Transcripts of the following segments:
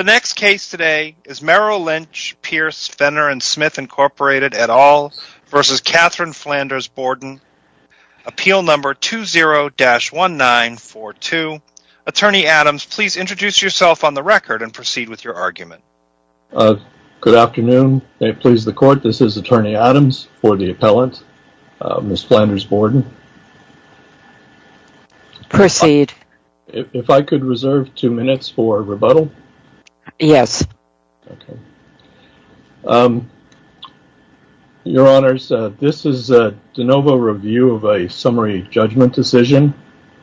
The next case today is Merrill Lynch, Pierce, Fenner, and Smith Incorporated et al. Versus Catherine Flanders Borden. Appeal number 20-1942. Attorney Adams, please introduce yourself on the record and proceed with your argument. Good afternoon. May it please the court, this is Attorney Adams for the appellant, Ms. Flanders Borden. Proceed. If I could reserve 2 minutes for rebuttal? Yes. Okay. Your Honors, this is a de novo review of a summary judgment decision.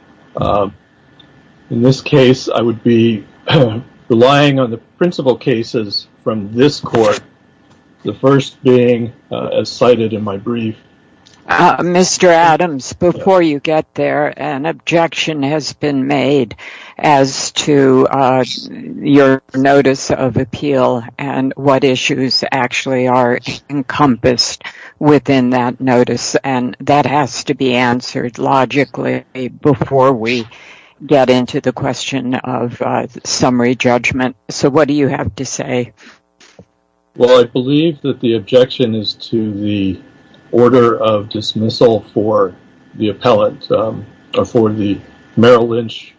In this case, I would be relying on the principal cases from this court, the first being, as cited in my brief. Mr. Adams, before you get there, an objection has been made as to your notice of appeal and what issues actually are encompassed within that notice, and that has to be answered logically before we get into the question of summary judgment. So what do you have to say? Well, I believe that the objection is to the order of dismissal for the appellant, or for the Merrill Lynch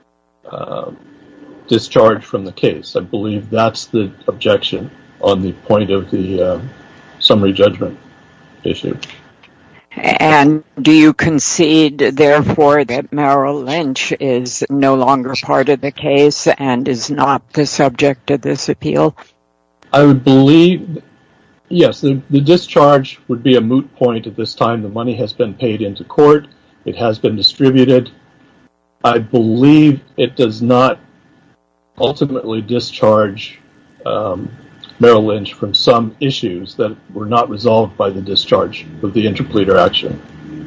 discharge from the case. I believe that's the objection on the point of the summary judgment issue. And do you concede, therefore, that Merrill Lynch is no longer part of the case and is not the subject of this appeal? I would believe, yes, the discharge would be a moot point at this time. The money has been paid into court. It has been distributed. I believe it does not ultimately discharge Merrill Lynch from some issues that were not resolved by the discharge of the interpleader action.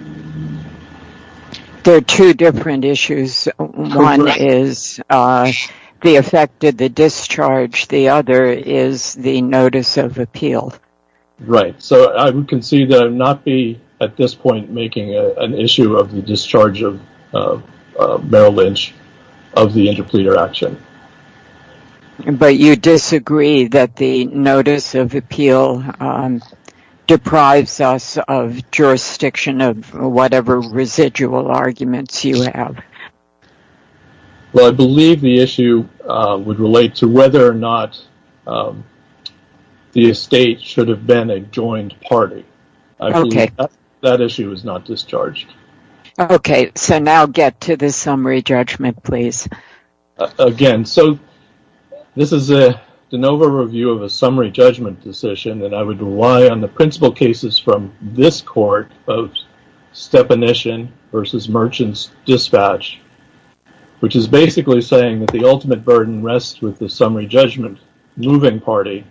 There are two different issues. One is the effect of the discharge. The other is the notice of appeal. Right. So I would concede that I would not be, at this point, making an issue of the discharge of Merrill Lynch of the interpleader action. But you disagree that the notice of appeal deprives us of jurisdiction of whatever residual arguments you have? Well, I believe the issue would relate to whether or not the estate should have been a joined party. I believe that issue is not discharged. Okay, so now get to the summary judgment, please. Again, so this is a de novo review of a summary judgment decision, and I would rely on the principal cases from this court of Stepanishin versus Merchants Dispatch, which is basically saying that the ultimate burden rests with the summary judgment moving party.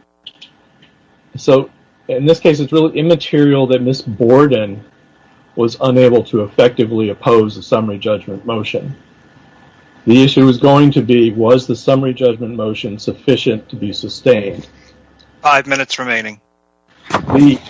So in this case, it's really immaterial that Ms. Borden was unable to effectively oppose the summary judgment motion. The issue is going to be, was the summary judgment motion sufficient to be sustained? 5 minutes remaining. The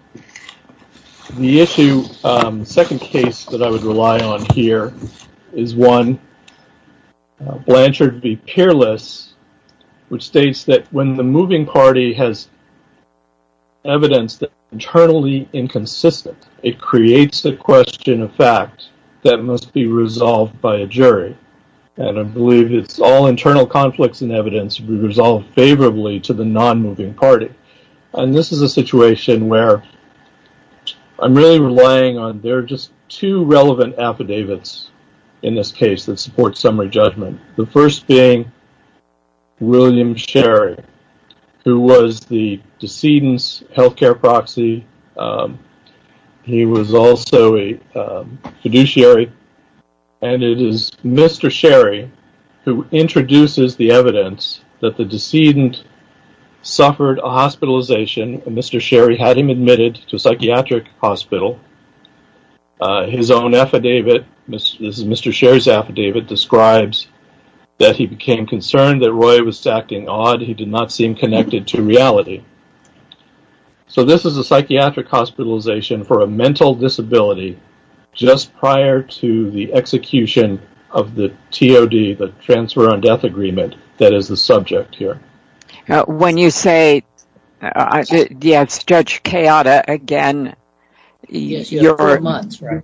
issue, the second case that I would rely on here is one, Blanchard v. Peerless, which states that when the moving party has evidence that is internally inconsistent, it creates a question of fact that must be resolved by a jury. And I believe it's all internal conflicts in evidence be resolved favorably to the non-moving party. And this is a situation where I'm really relying on, there are just two relevant affidavits in this case that support summary judgment. The first being William Sherry, who was the decedent's healthcare proxy. He was also a fiduciary. And it is Mr. Sherry who introduces the evidence that the decedent suffered a hospitalization, and Mr. Sherry had him admitted to a psychiatric hospital. His own affidavit, this is Mr. Sherry's affidavit, describes that he became concerned that Roy was acting odd. He did not seem connected to reality. So this is a psychiatric hospitalization for a mental disability just prior to the execution of the TOD, the Transfer on Death Agreement, that is the subject here. When you say, yes, Judge Kayada, again, yes, you have 4 months, right?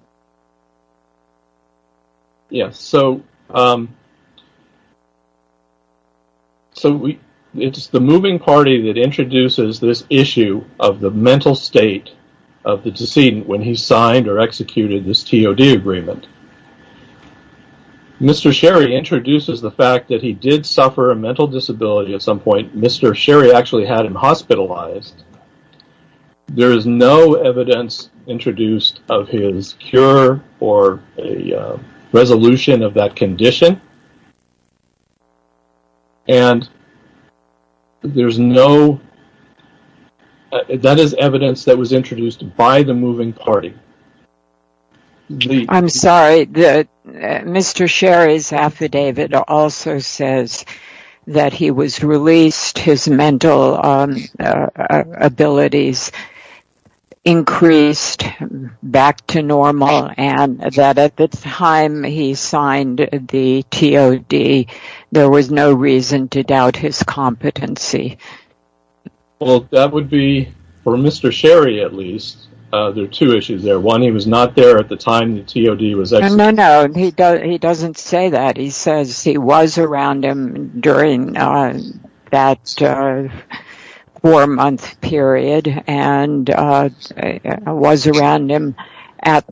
Yes, it's the moving party that introduces this issue of the mental state of the decedent when he signed or executed this TOD agreement. Mr. Sherry introduces the fact that he did suffer a mental disability at some point. Mr. Sherry actually had him hospitalized. There is no evidence introduced of his cure or a resolution of that condition. And there's no... that is evidence that was introduced by the moving party. I'm sorry, Mr. Sherry's affidavit also says that he was released, his mental abilities increased back to normal, and that at the time he signed the TOD, there was no reason to doubt his competency. Well, that would be, for Mr. Sherry at least, there are two issues there. One, he was not there at the time the TOD was executed. No, he doesn't say that. He says he was around him during that 4-month period and was around him at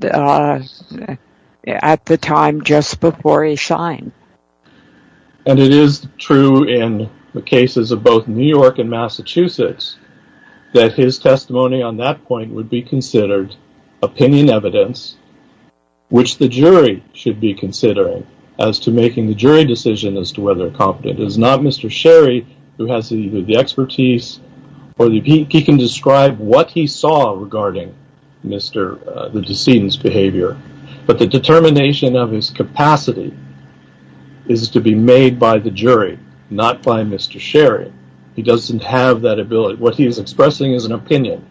the time just before he signed. And it is true in the cases of both New York and Massachusetts that his testimony on that point would be considered opinion evidence, which the jury should be considering as to making the jury decision as to whether competent. It is not Mr. Sherry who has either the expertise or he can describe what he saw regarding the decedent's behavior. But the determination of his capacity is to be made by the jury, not by Mr. Sherry. He doesn't have that ability. What he is expressing is an opinion.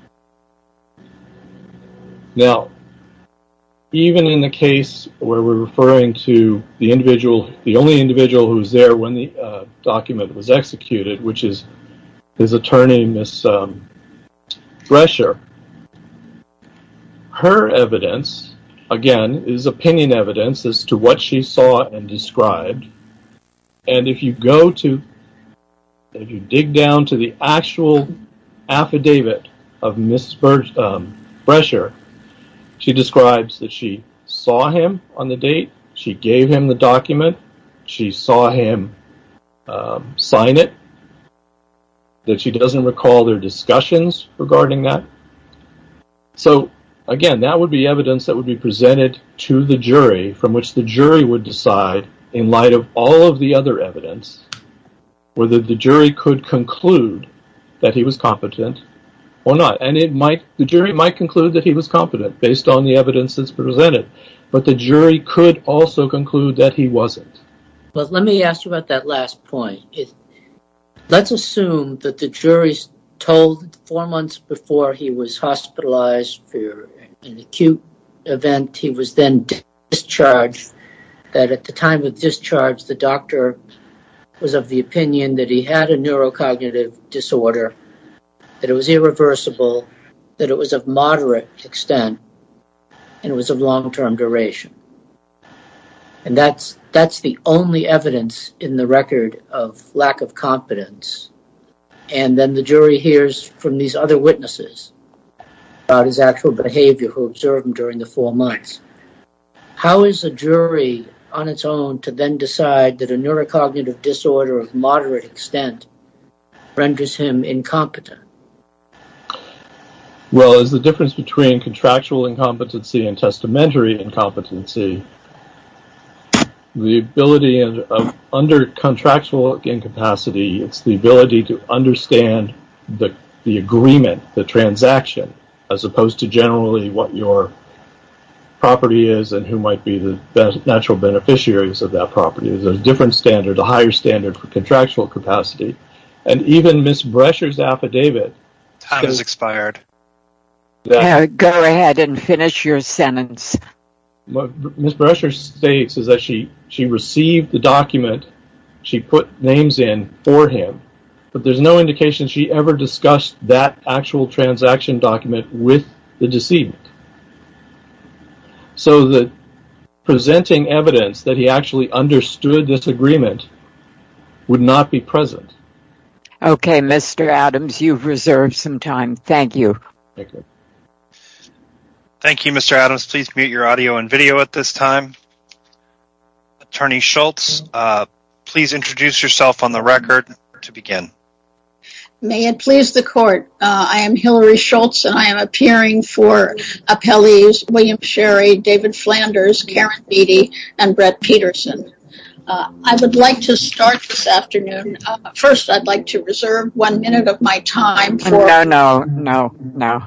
Now, even in the case where we're referring to the only individual who was there when the document was executed, which is his attorney, Ms. Brescher, her evidence, again, is opinion evidence as to what she saw and described. And if you dig down to the actual affidavit of Ms. Brescher, she describes that she saw him on the date, she gave him the document, she saw him sign it, that she doesn't recall their discussions regarding that. So, again, that would be evidence that would be presented to the jury from which the jury would decide, in light of all of the other evidence, whether the jury could conclude that he was competent or not. And the jury might conclude that he was competent based on the evidence that's presented. But the jury could also conclude that he wasn't. Well, let me ask you about that last point. Let's assume that the jury told 4 months before he was hospitalized for an acute event, he was then discharged, that at the time of discharge, the doctor was of the opinion that he had a neurocognitive disorder, that it was irreversible, that it was of moderate extent, and it was of long-term duration. And that's the only evidence in the record of lack of competence. And then the jury hears from these other witnesses about his actual behavior who observed him during the 4 months. How is a jury on its own to then decide that a neurocognitive disorder of moderate extent renders him incompetent? Well, there's the difference between contractual incompetency and testamentary incompetency. The ability under contractual incapacity, it's the ability to understand the agreement, the transaction, as opposed to generally what your property is and who might be the natural beneficiaries of that property. There's a different standard, a higher standard for contractual capacity. And even Ms. Brescher's affidavit... Time has expired. Go ahead and finish your sentence. what Ms. Brescher states is that she received the document, she put names in for him, but there's no indication she ever discussed that actual transaction document with the decedent. So that presenting evidence that he actually understood this agreement would not be present. Okay, Mr. Adams, you've reserved some time. Thank you. Thank you. Thank you, Mr. Adams. Please mute your audio and video at this time. Attorney Schultz, please introduce yourself on the record to begin. May it please the court, I am Hillary Schultz, and I am appearing for appellees William Sherry, David Flanders, Karen Beatty, and Brett Peterson. I would like to start this afternoon. First, I'd like to reserve 1 minute of my time for... No.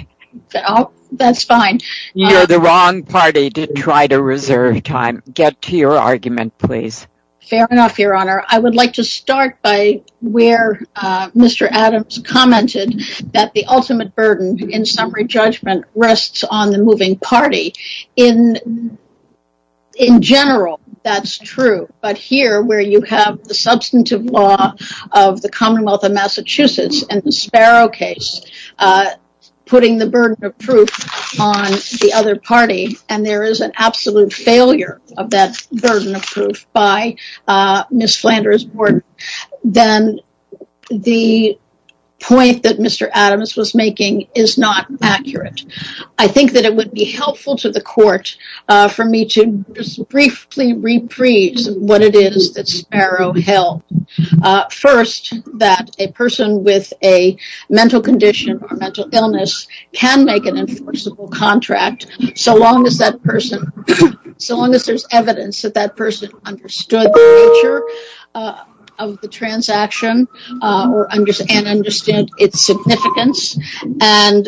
Oh, that's fine. You're the wrong party to try to reserve time. Get to your argument, please. Fair enough, Your Honor. I would like to start by where Mr. Adams commented that the ultimate burden in summary judgment rests on the moving party. In general, that's true. But here, where you have the substantive law of the Commonwealth of Massachusetts and the Sparrow case, putting the burden of proof on the other party, and there is an absolute failure of that burden of proof by Ms. Flanders Borden, then the point that Mr. Adams was making is not accurate. I think that it would be helpful to the court for me to just briefly reprise what it is that Sparrow held. First, that a person with a mental condition or mental illness can make an enforceable contract so long as that person, so long as there's evidence that that person understood the nature of the transaction and understood its significance, and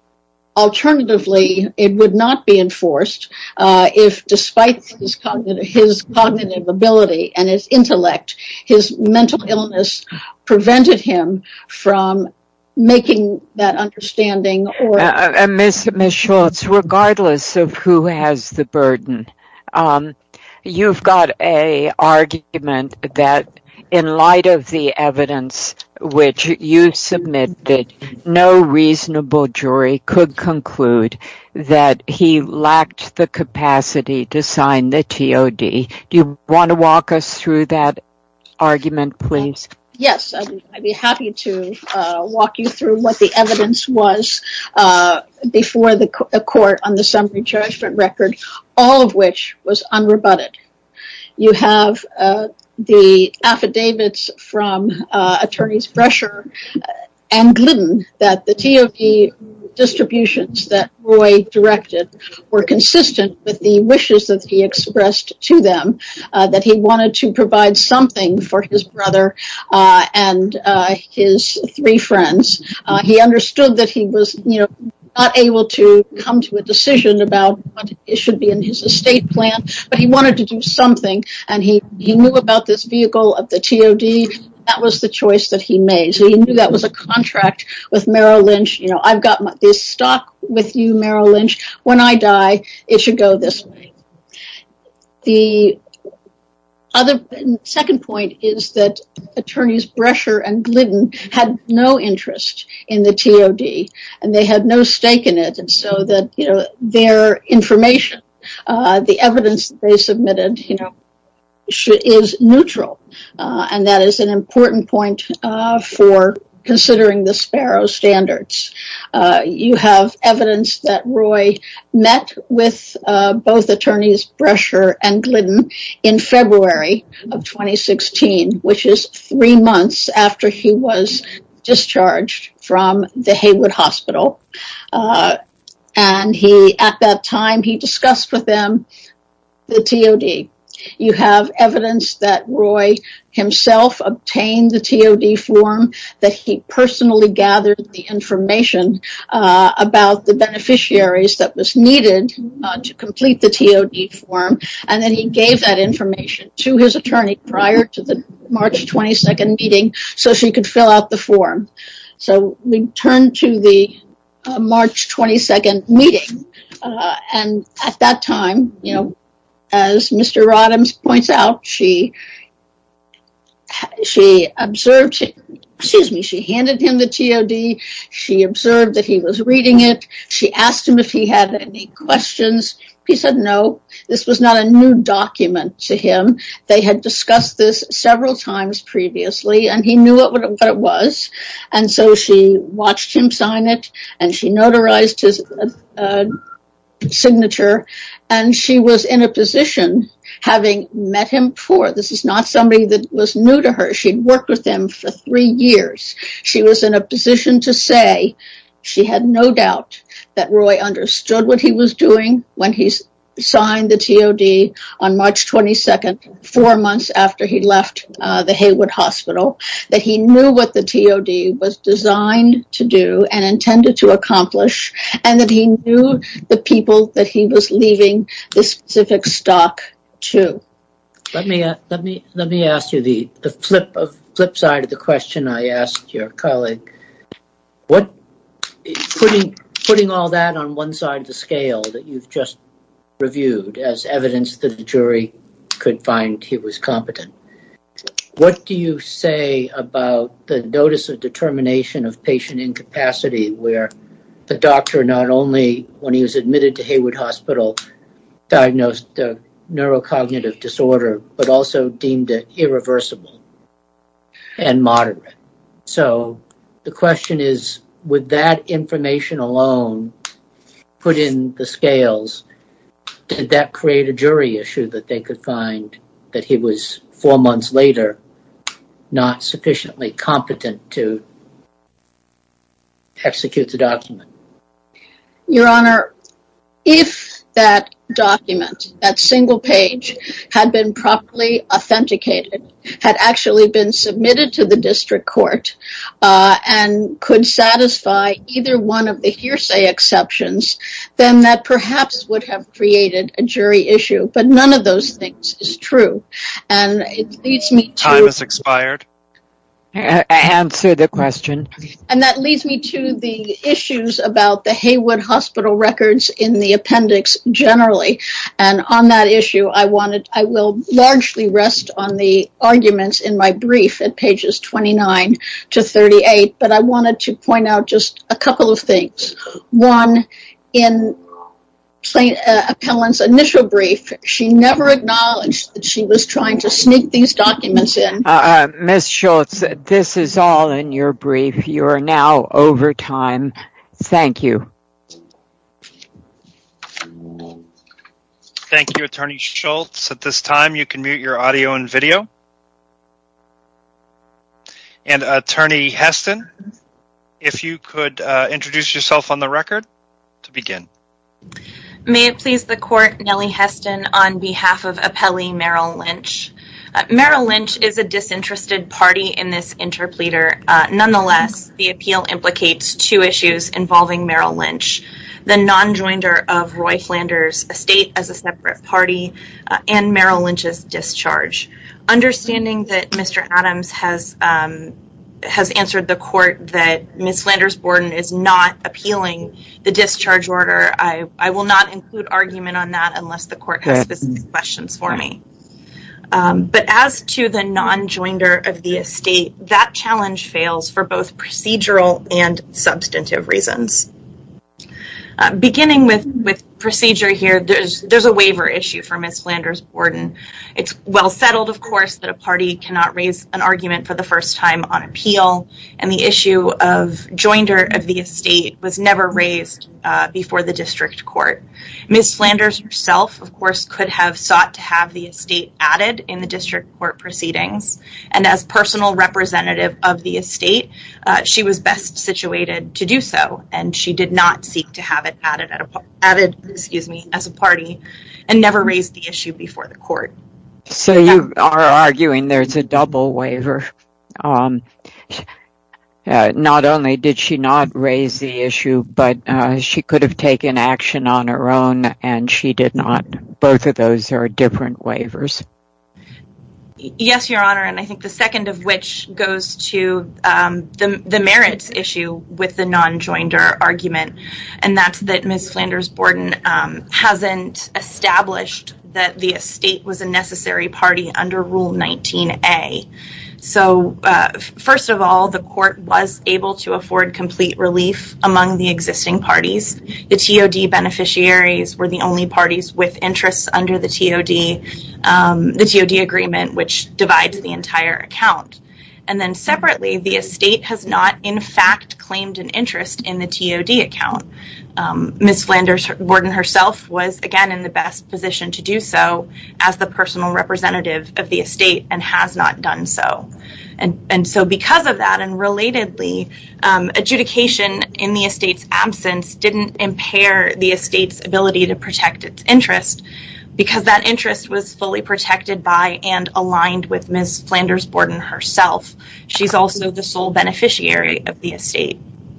alternatively, it would not be enforced if, despite his cognitive ability and his intellect, his mental illness prevented him from making that understanding. Or Ms. Schultz, regardless of who has the burden, you've got an argument that in light of the evidence which you submitted, no reasonable jury could conclude that he lacked the capacity to sign the TOD. Do you want to walk us through that argument, please? Yes, I'd be happy to walk you through what the evidence was before the court on the summary judgment record, all of which was unrebutted. You have the affidavits from attorneys Brescher and Glidden that the TOD distributions that Roy directed were consistent with the wishes that he expressed to them, that he wanted to provide something for his brother and his three friends. He understood that he was, not able to come to a decision about what it should be in his estate plan, but he wanted to do something, and he knew about this vehicle of the TOD. That was the choice that he made. So he knew that was a contract with Merrill Lynch. I've got this stock with you, Merrill Lynch. When I die, it should go this way. The second point is that attorneys Brescher and Glidden had no interest in the TOD, and they had no stake in it, and so that their information, the evidence that they submitted, is neutral, and that is an important point for considering the Sparrow standards. You have evidence that Roy met with both attorneys Brescher and Glidden in February of 2016, which is 3 months after he was discharged from the Haywood Hospital. And at that time, he discussed with them the TOD. You have evidence that Roy himself obtained the TOD form, that he personally gathered the information about the beneficiaries that was needed to complete the TOD form, and then he gave that information to his attorney prior to the March 22nd meeting so she could fill out the form. So we turn to the March 22nd meeting. And at that time, as Mr. Adams points out, she observed, she handed him the TOD. She observed that he was reading it. She asked him if he had any questions. He said no. This was not a new document to him. They had discussed this several times previously, and he knew what it was. And so she watched him sign it, and she notarized his signature, and she was in a position, having met him before. This is not somebody that was new to her. She'd worked with him for 3 years. She was in a position to say she had no doubt that Roy understood what he was doing when he signed the TOD on March 22nd, 4 months after he left the Haywood Hospital, that he knew what the TOD was designed to do and intended to accomplish, and that he knew the people that he was leaving the specific stock to. Let me ask you the flip side of the question I asked your colleague. What, putting all that on one side of the scale that you've just reviewed as evidence that the jury could find he was competent, what do you say about the notice of determination of patient incapacity, where the doctor not only, when he was admitted to Haywood Hospital, diagnosed a neurocognitive disorder, but also deemed it irreversible and moderate? So the question is, would that information alone put in the scales, did that create a jury issue that they could find that he was 4 months later not sufficiently competent to execute the document? Your Honor, if that document, that single page, had been properly authenticated, had actually been submitted to the district court, and could satisfy either one of the hearsay exceptions, then that perhaps would have created a jury issue. But none of those things is true. And it leads me to... Time has expired. Answer the question. And that leads me to the issues about the Haywood Hospital records in the appendix generally. And on that issue, I will largely rest on the arguments in my brief at pages 29 to 38, but I wanted to point out just a couple of things. One, in appellant's initial brief, she never acknowledged that she was trying to sneak these documents in. Ms. Schultz, this is all in your brief. You are now over time. Thank you. Thank you, Attorney Schultz. At this time, you can mute your audio and video. And Attorney Heston, if you could introduce yourself on the record to begin. May it please the court, Nellie Heston on behalf of appellee Merrill Lynch. Merrill Lynch is a disinterested party in this interpleader. Nonetheless, the appeal implicates two issues involving Merrill Lynch: the non-joinder of Roy Flanders' estate as a separate party, and Merrill Lynch's discharge. Understanding that Mr. Adams has answered the court that Ms. Flanders-Borden is not appealing the discharge order, I will not include argument on that unless the court has specific questions for me. But as to the non-joinder of the estate, that challenge fails for both procedural and substantive reasons. Beginning with procedure here, there's a waiver issue for Ms. Flanders-Borden. It's well settled, of course, that a party cannot raise an argument for the first time on appeal, and the issue of joinder of the estate was never raised before the district court. Ms. Flanders herself, of course, could have sought to have the estate added in the district court proceedings, and as personal representative of the estate, she was best situated to do so, and she did not seek to have it added as a party, and never raised the issue before the court. So you are arguing there's a double waiver. Not only did she not raise the issue, but she could have taken action on her own, and she did not. Both of those are different waivers. Yes, Your Honor, and I think the second of which goes to the merits issue with the non-joinder argument, and that's that Ms. Flanders-Borden hasn't established that the estate was a necessary party under Rule 19A. So, first of all, the court was able to afford complete relief among the existing parties. The TOD beneficiaries were the only parties with interests under the TOD agreement, which divides the entire account. And then separately, the estate has not, in fact, claimed an interest in the TOD account. Ms. Flanders-Borden herself was, again, in the best position to do so as the personal representative of the estate and has not done so. And so because of that, and relatedly, adjudication in the estate's absence didn't impair the estate's ability to protect its interest, because that interest was fully protected by and aligned with Ms. Flanders-Borden herself. She's also the sole beneficiary of the estate.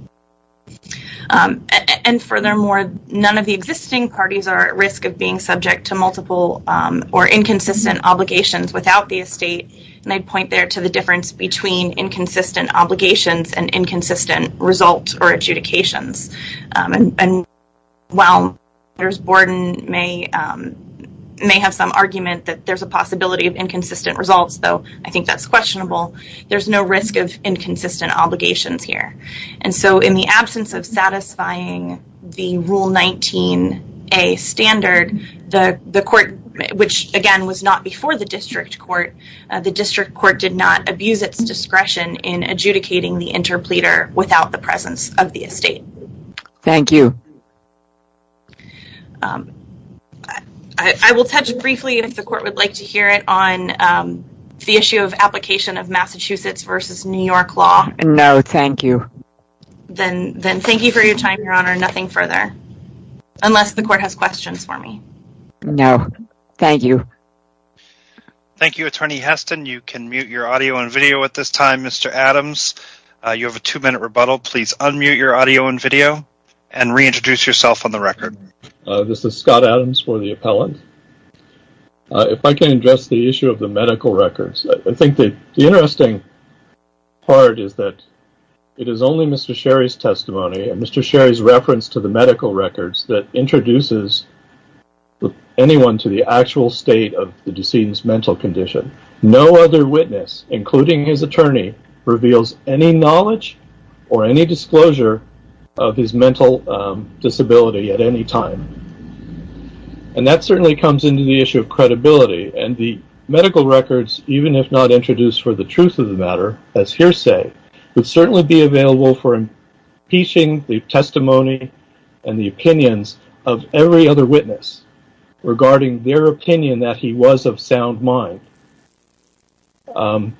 And furthermore, none of the existing parties are at risk of being subject to multiple or inconsistent obligations without the estate. And I'd point there to the difference between inconsistent obligations and inconsistent results or adjudications. And while Flanders-Borden may have some argument that there's a possibility of inconsistent results, though I think that's questionable, there's no risk of inconsistent obligations here. And so in the absence of satisfying the Rule 19A standard, the court, which again was not before the district court did not abuse its discretion in adjudicating the interpleader without the presence of the estate. Thank you. I will touch briefly, if the court would like to hear it, on the issue of application of Massachusetts versus New York law. No, thank you. Then thank you for your time, Your Honor. Nothing further. Unless the court has questions for me. No, thank you. Thank you, Attorney Heston. You can mute your audio and video at this time. Mr. Adams, you have a 2-minute rebuttal. Please unmute your audio and video and reintroduce yourself on the record. This is Scott Adams for the appellant. If I can address the issue of the medical records, I think that the interesting part is that it is only Mr. Sherry's testimony and Mr. Sherry's reference to the medical records that introduces anyone to the actual state of the decedent's mental condition. No other witness, including his attorney, reveals any knowledge or any disclosure of his mental disability at any time. And that certainly comes into the issue of credibility. And the medical records, even if not introduced for the truth of the matter, as hearsay, would certainly be available for impeaching the testimony and the opinions of every other witness regarding their opinion that he was of sound mind. And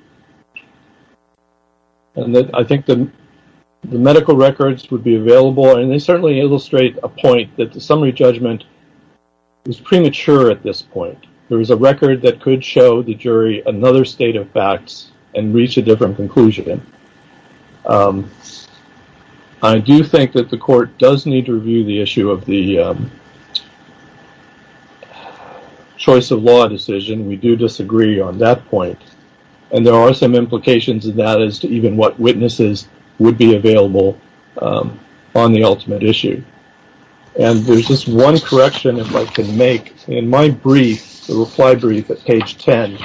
that I think the medical records would be available, and they certainly illustrate a point that the summary judgment was premature at this point. There was a record that could show the jury another state of facts and reach a different conclusion. I do think that the court does need to review the issue of the choice of law decision. We do disagree on that point. And there are some implications in that as to even what witnesses would be available on the ultimate issue. And there's just one correction, if I can make. In my brief, the reply brief at page 10,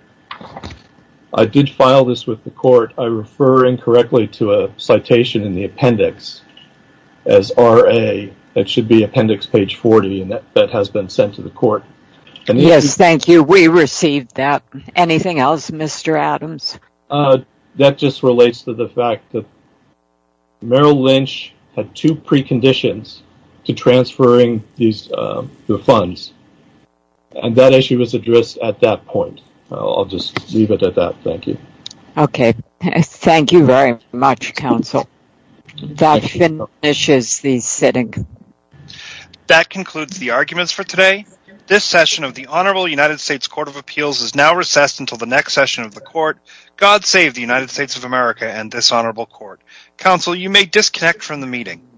I did file this with the court. I refer incorrectly to a citation in the appendix as RA. That should be appendix page 40, and that has been sent to the court. And yes, thank you. We received that. Anything else, Mr. Adams? That just relates to the fact that Merrill Lynch had 2 preconditions to transferring the funds. And that issue was addressed at that point. I'll just leave it at that. Thank you. Okay. Thank you very much, counsel. That finishes the sitting. That concludes the arguments for today. This session of the Honorable United States Court of Appeals is now recessed until the next session of the court. God save the United States of America and this honorable court. Counsel, you may disconnect from the meeting.